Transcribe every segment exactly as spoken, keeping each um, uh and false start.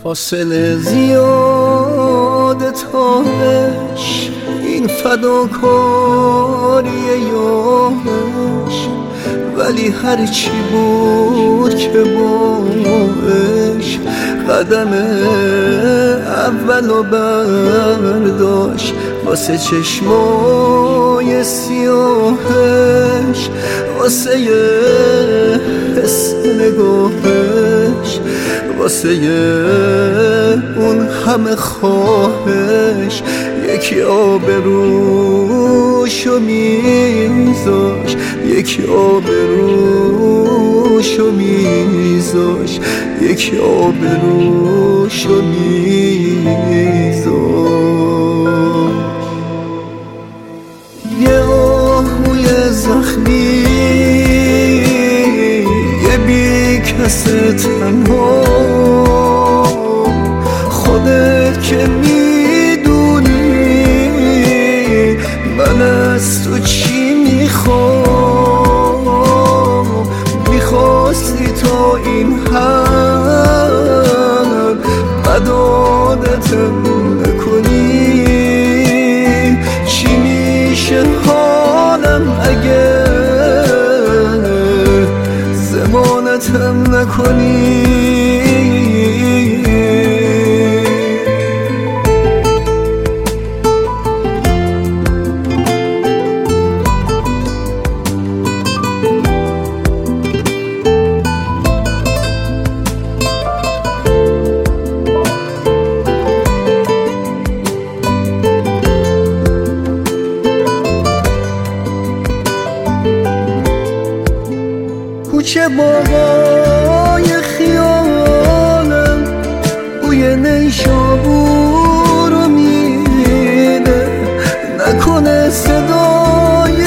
فاصله زیاده تا عشق، این فداکاری یارش، ولی هرچی بود که با عشق قدم اول و برداشت، واسه چشمای سیاهش، واسه حس نگاهش، واسه اون همه خواهش، یکی آبروشو میذاش، یکی آبروشو میذاش، یکی آبروشو میذاش. یه آهوی زخمی، یه بی کس تنها، خودت که میدونی من از تو چی میخوام، میخواستی تا این هم بد عادتم نکنی، چی میشه حالم اگه ضمانتم نکنی. کوچه باغای خیالم بوی نیشابورو میده، نکنه صدای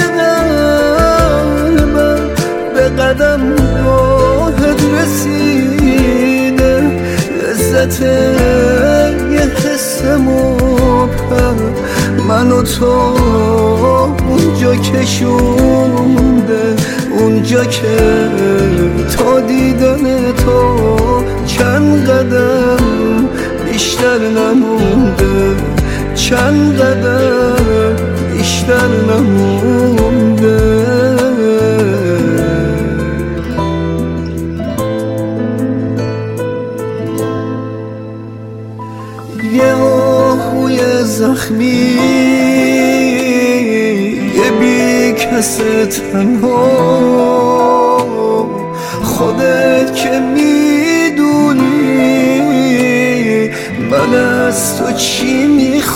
قلبم به قدم راهت رسیده، لذت یه حس مبهم منو تا اونجا کشونده، اونجا که تا دیدن تو چند قدم بیشتر نمونده، چند قدم بیشتر نمونده. یه آهوی زخمی، یه بی کس تنها، خودت که میدونی من از تو چی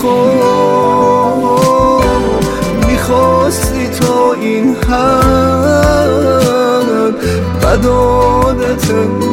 میخوام، میخواستی تا این حد بد عادتم